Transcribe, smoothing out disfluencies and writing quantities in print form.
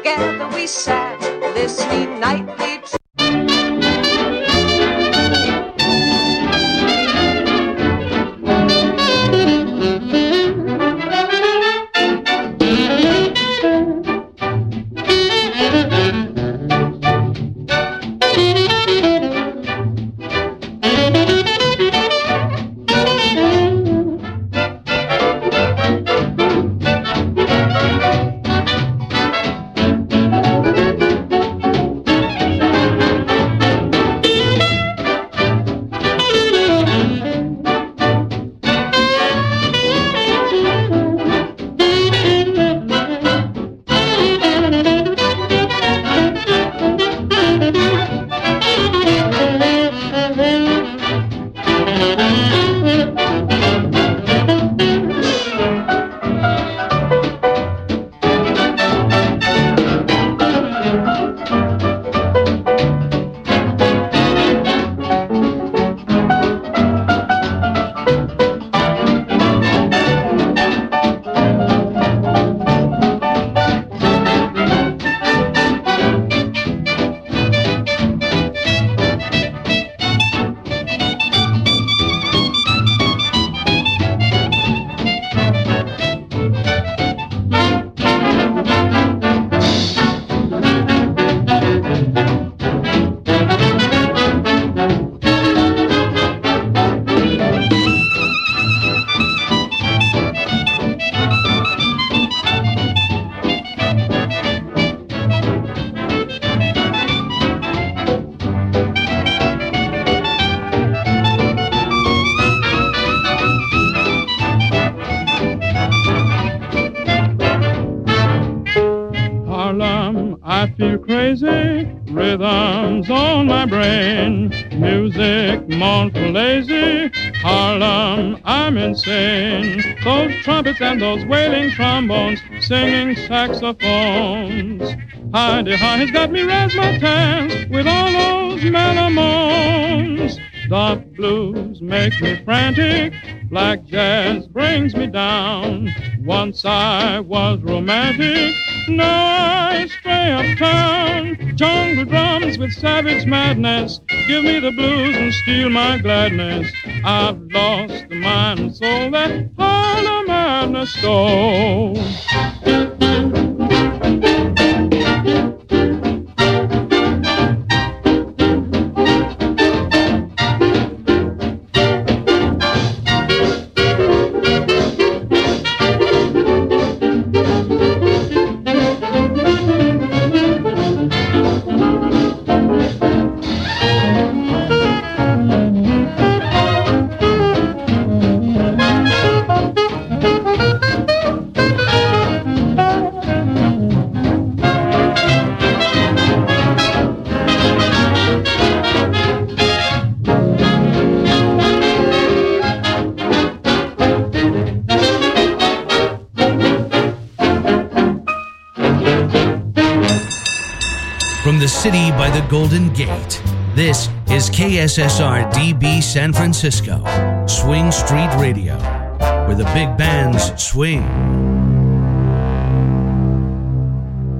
together we sat, listening nightly to I feel crazy, rhythms on my brain, music mournful lazy, Harlem, I'm insane. Those trumpets and those wailing trombones, singing saxophones. Hi-de-hi has got me razzmatazz with all those mellow moans. The blues make me frantic, black jazz brings me down. Once I was romantic, now I stray uptown. Jungle drums with savage madness give me the blues and steal my gladness. I've lost the mind and soul that Harlem madness stole. City by the Golden Gate. This is KSSR DB San Francisco, Swing Street Radio, where the big bands swing.